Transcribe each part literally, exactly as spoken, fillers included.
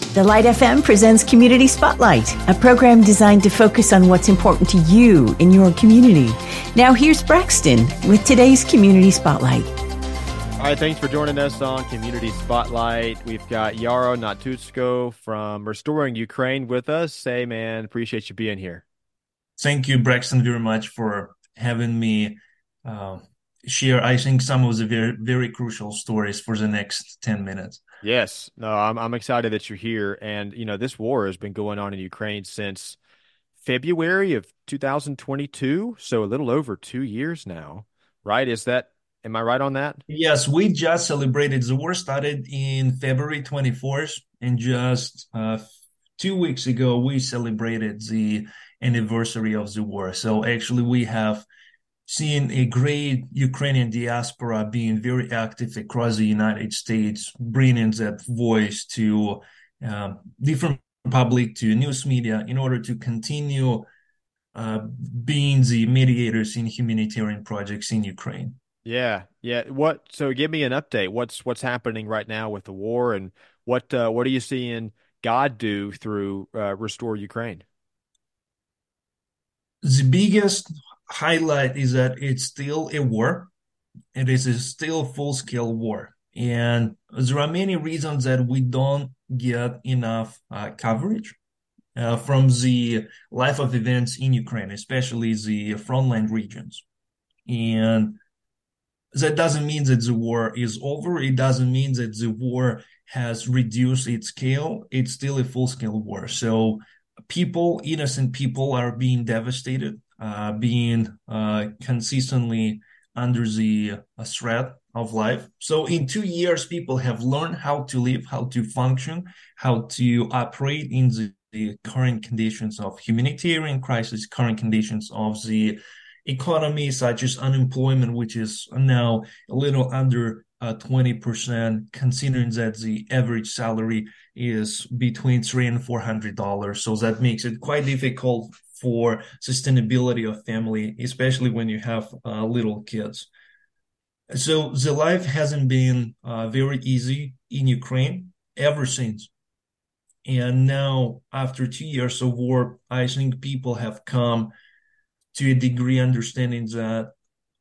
The Light F M presents Community Spotlight, a program designed to focus on what's important to you in your community. Now here's Braxton with today's Community Spotlight. All right, thanks for joining us on Community Spotlight. We've got Yaro Natutsko from Restoring Ukraine with us. Hey, man, appreciate you being here. Thank you, Braxton, very much for having me uh, share, I think, some of the very, very crucial stories for the next ten minutes. Yes, no, I'm I'm excited that you're here. And, you know, this war has been going on in Ukraine since February of two thousand twenty-two, so a little over two years now, right? Is that, am I right on that? Yes, we just celebrated. The war started in February twenty-fourth, and just uh, two weeks ago, we celebrated the anniversary of the war. So actually, we have seen a great Ukrainian diaspora being very active across the United States, bringing that voice to uh, different public, to news media, in order to continue uh, being the mediators in humanitarian projects in Ukraine. Yeah, yeah. What? So give me an update. What's what's happening right now with the war, and what uh, what are you seeing God do through uh, Restore Ukraine? The biggest highlight is that it's still a war. It is a still full-scale war. And there are many reasons that we don't get enough uh, coverage uh, from the life of events in Ukraine, especially the frontline regions. And that doesn't mean that the war is over. It doesn't mean that the war has reduced its scale. It's still a full-scale war. So people, innocent people, are being devastated, uh, being uh, consistently under the uh, threat of life. So in two years, people have learned how to live, how to function, how to operate in the, the current conditions of humanitarian crisis, current conditions of the economy, such as unemployment, which is now a little under uh, twenty percent, considering that the average salary is between three and four hundred dollars. So that makes it quite difficult for sustainability of family, especially when you have uh, little kids. So the life hasn't been uh, very easy in Ukraine ever since. And now, after two years of war, I think people have come to a degree understanding that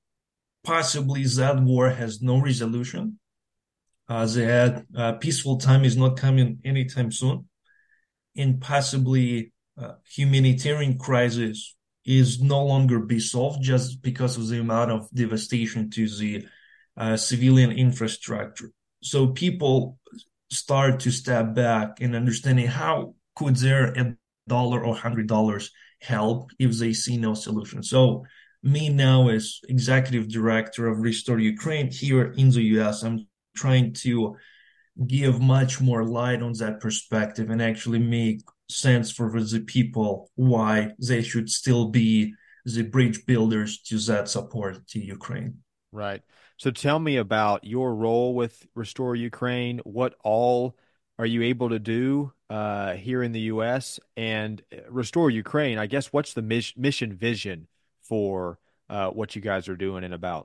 possibly that war has no resolution, uh, that uh, peaceful time is not coming anytime soon, and possibly uh, humanitarian crisis is no longer be solved just because of the amount of devastation to the uh, civilian infrastructure. So people start to step back and understanding how could there a dollar or hundred dollars help if they see no solution. So me now as executive director of Restore Ukraine here in the U S, I'm trying to give much more light on that perspective and actually make sense for the people why they should still be the bridge builders to that support to Ukraine. Right. So tell me about your role with Restore Ukraine. What all are you able to do uh, here in the U S and Restore Ukraine? I guess what's the mis- mission vision for uh, what you guys are doing and about?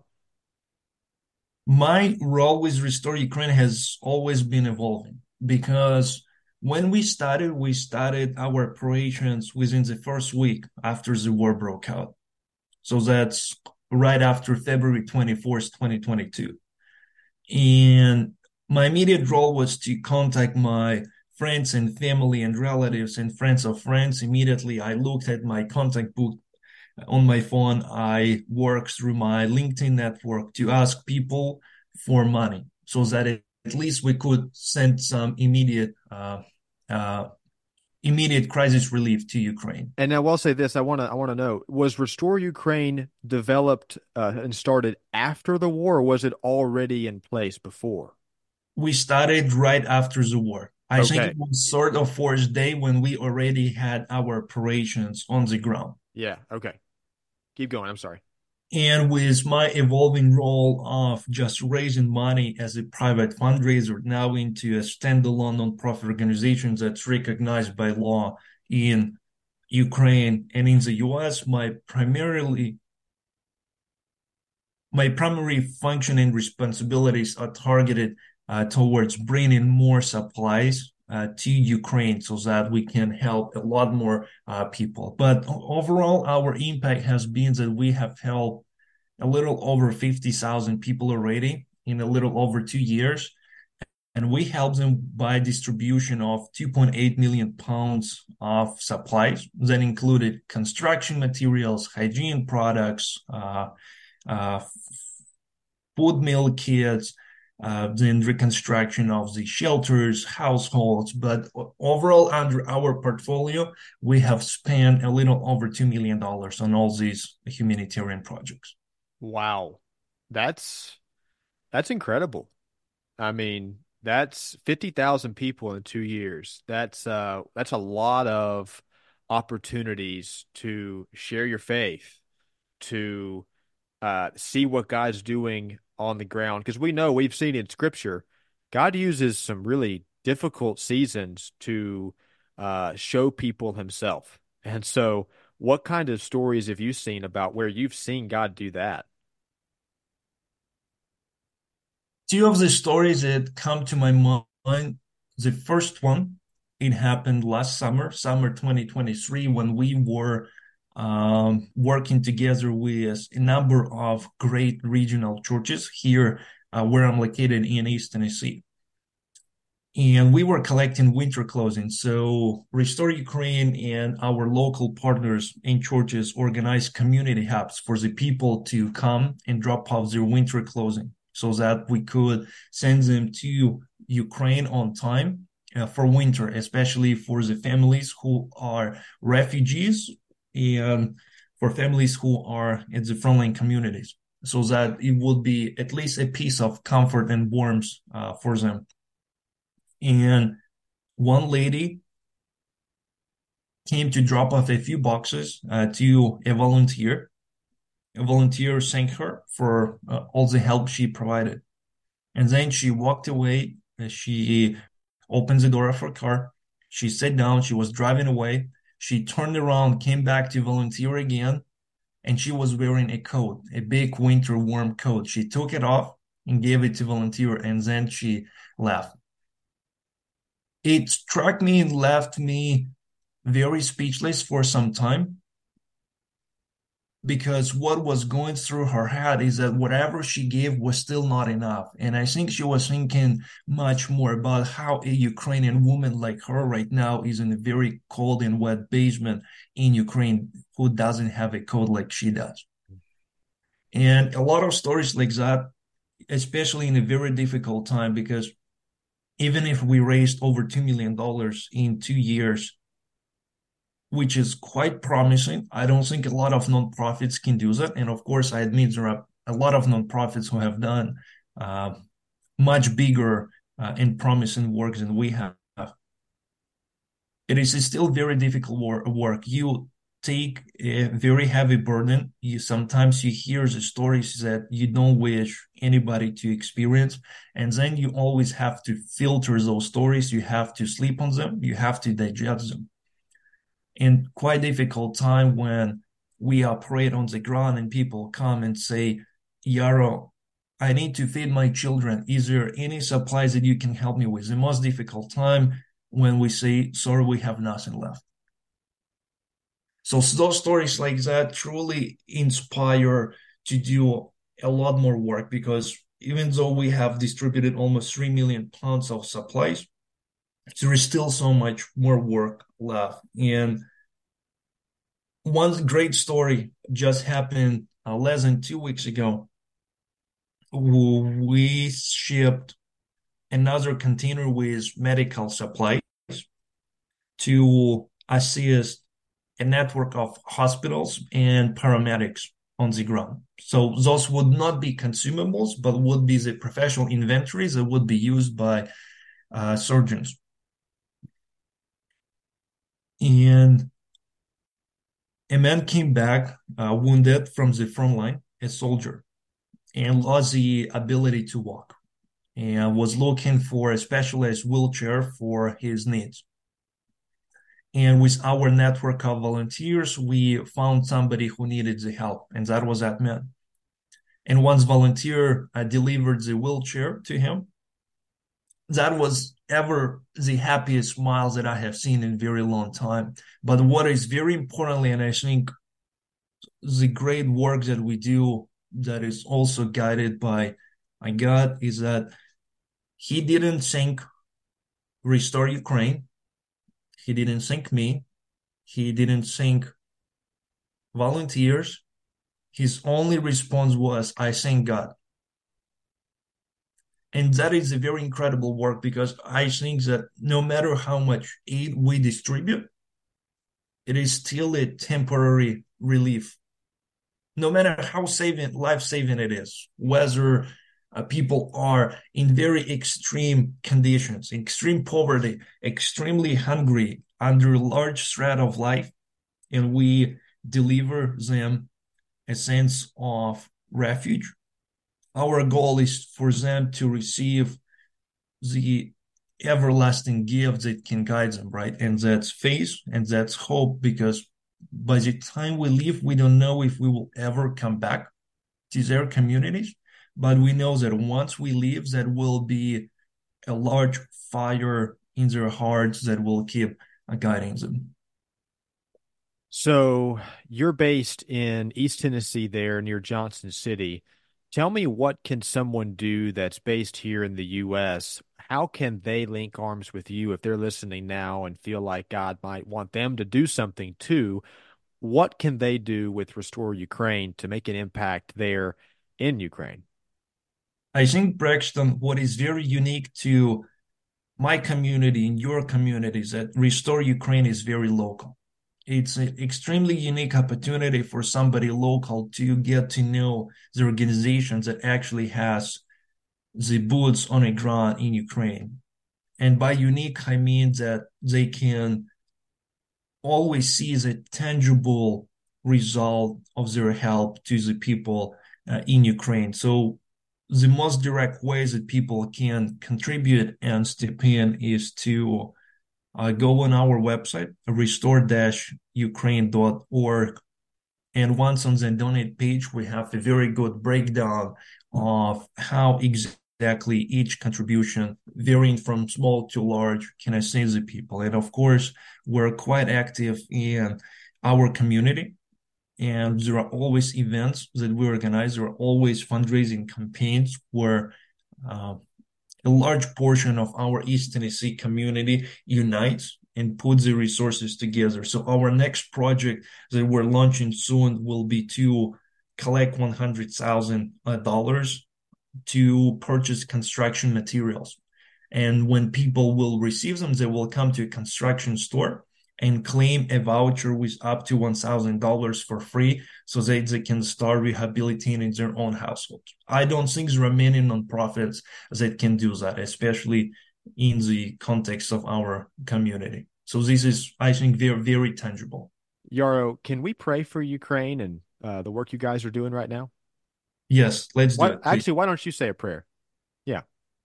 My role with Restore Ukraine has always been evolving because when we started, we started our operations within the first week after the war broke out. So that's right after February twenty-fourth, twenty twenty-two. And my immediate role was to contact my friends and family and relatives and friends of friends. Immediately, I looked at my contact book on my phone. I worked through my LinkedIn network to ask people for money so that at least we could send some immediate uh, uh, immediate crisis relief to Ukraine. And now I'll say this, I want to I want to know, was Restore Ukraine developed uh, and started after the war, or was it already in place before? We started right after the war. I Okay. think it was sort of first day when we already had our operations on the ground. Yeah, okay. Keep going, I'm sorry. And with my evolving role of just raising money as a private fundraiser now into a standalone nonprofit organization that's recognized by law in Ukraine and in the U S, my primarily my primary function and responsibilities are targeted uh, towards bringing more supplies uh, to Ukraine so that we can help a lot more uh, people. But overall, our impact has been that we have helped a little over fifty thousand people already in a little over two years. And we help them by distribution of two point eight million pounds of supplies that included construction materials, hygiene products, uh, uh, food meal kits, uh, then reconstruction of the shelters, households. But overall, under our portfolio, we have spent a little over two million dollars on all these humanitarian projects. Wow. That's that's incredible. I mean, that's fifty thousand people in two years. That's uh that's a lot of opportunities to share your faith, to uh see what God's doing on the ground. Because we know we've seen in scripture, God uses some really difficult seasons to uh show people himself. And so what kind of stories have you seen about where you've seen God do that? Two of the stories that come to my mind, the first one, it happened last summer, summer twenty twenty-three, when we were um, working together with a number of great regional churches here uh, where I'm located in East Tennessee. And we were collecting winter clothing. So Restore Ukraine and our local partners in churches organized community hubs for the people to come and drop off their winter clothing, so that we could send them to Ukraine on time uh, for winter, especially for the families who are refugees and for families who are in the frontline communities, so that it would be at least a piece of comfort and warmth uh, for them. And one lady came to drop off a few boxes uh, to a volunteer. A volunteer thanked her for uh, all the help she provided. And then she walked away. She opened the door of her car. She sat down. She was driving away. She turned around, came back to volunteer again, and she was wearing a coat, a big winter warm coat. She took it off and gave it to volunteer, and then she left. It struck me and left me very speechless for some time, because what was going through her head is that whatever she gave was still not enough. And I think she was thinking much more about how a Ukrainian woman like her right now is in a very cold and wet basement in Ukraine, who doesn't have a coat like she does. And a lot of stories like that, especially in a very difficult time, because even if we raised over two million dollars in two years, which is quite promising, I don't think a lot of nonprofits can do that. And of course, I admit there are a lot of nonprofits who have done uh, much bigger uh, and promising work than we have. It is still very difficult work. You take a very heavy burden. You sometimes you hear the stories that you don't wish anybody to experience, and then you always have to filter those stories. You have to sleep on them. You have to digest them. And quite difficult time when we operate on the ground and people come and say, Yaro, I need to feed my children. Is there any supplies that you can help me with? The most difficult time when we say, sorry, we have nothing left. So those stories like that truly inspire to do a lot more work, because even though we have distributed almost three million pounds of supplies, there is still so much more work left. And one great story just happened uh, less than two weeks ago. We shipped another container with medical supplies to assist a network of hospitals and paramedics on the ground. So those would not be consumables, but would be the professional inventories that would be used by uh, surgeons. And a man came back uh, wounded from the front line, a soldier, and lost the ability to walk, and was looking for a specialized wheelchair for his needs. And with our network of volunteers, we found somebody who needed the help, and that was that man. And once volunteer uh, delivered the wheelchair to him, that was ever the happiest smiles that I have seen in a very long time. But what is very importantly, and I think the great work that we do that is also guided by my God, is that he didn't think Restore Ukraine. He didn't think me. He didn't think volunteers. His only response was, I thank God. And that is a very incredible work, because I think that no matter how much aid we distribute, it is still a temporary relief. No matter how saving, life-saving it is, whether uh, people are in very extreme conditions, extreme poverty, extremely hungry, under large threat of life, and we deliver them a sense of refuge. Our goal is for them to receive the everlasting gift that can guide them, right? And that's faith and that's hope, because by the time we leave, we don't know if we will ever come back to their communities. But we know that once we leave, that will be a large fire in their hearts that will keep guiding them. So you're based in East Tennessee there near Johnson City. Tell me, what can someone do that's based here in the U S? How can they link arms with you if they're listening now and feel like God might want them to do something too? What can they do with Restore Ukraine to make an impact there in Ukraine? I think, Braxton, what is very unique to my community and your community is that Restore Ukraine is very local. It's an extremely unique opportunity for somebody local to get to know the organizations that actually has the boots on the ground in Ukraine. And by unique, I mean that they can always see the tangible result of their help to the people uh, in Ukraine. So the most direct ways that people can contribute and step in is to uh, go on our website, restore dash ukraine dot org. And once on the donate page, we have a very good breakdown of how exactly each contribution, varying from small to large, can assist the people. And of course, we're quite active in our community. And there are always events that we organize. There are always fundraising campaigns where uh, a large portion of our East Tennessee community unites and puts the resources together. So our next project that we're launching soon will be to collect one hundred thousand dollars to purchase construction materials. And when people will receive them, they will come to a construction store and claim a voucher with up to one thousand dollars for free so that they can start rehabilitating their own household. I don't think there are many nonprofits that can do that, especially in the context of our community. So this is, I think, very, very tangible. Yaro, can we pray for Ukraine and uh, the work you guys are doing right now? Yes, let's why, do it. Please. Actually, why don't you say a prayer? Yeah.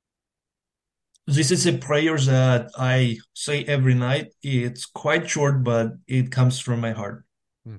This is a prayer that I say every night. It's quite short, but it comes from my heart. Hmm.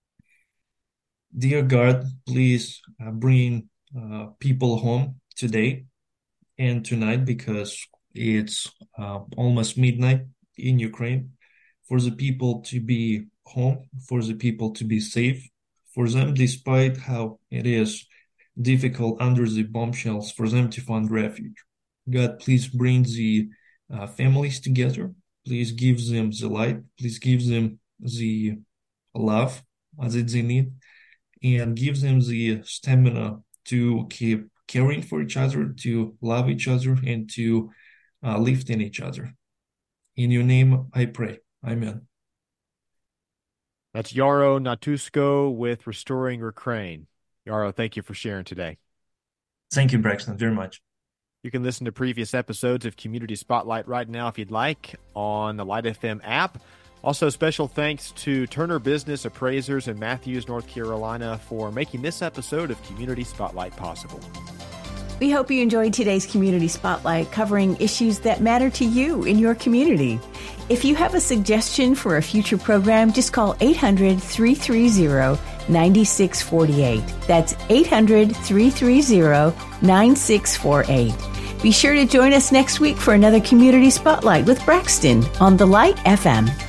Dear God, please uh, bring uh, people home today and tonight, because it's uh, almost midnight in Ukraine. For the people to be home, for the people to be safe, for them, despite how it is difficult under the bombshells, for them to find refuge. God, please bring the uh, families together. Please give them the light. Please give them the love that they need, and give them the stamina to keep caring for each other, to love each other, and to uh, lift in each other. In your name, I pray. Amen. That's Yaro Natusko with Restoring Ukraine. Yaro, thank you for sharing today. Thank you, Braxton, very much. You can listen to previous episodes of Community Spotlight right now if you'd like on the Light F M app. Also, special thanks to Turner Business Appraisers in Matthews, North Carolina, for making this episode of Community Spotlight possible. We hope you enjoyed today's Community Spotlight, covering issues that matter to you in your community. If you have a suggestion for a future program, just call eight hundred, three three zero, nine six four eight. That's eight hundred, three three zero, nine six four eight. Be sure to join us next week for another Community Spotlight with Braxton on The Light F M.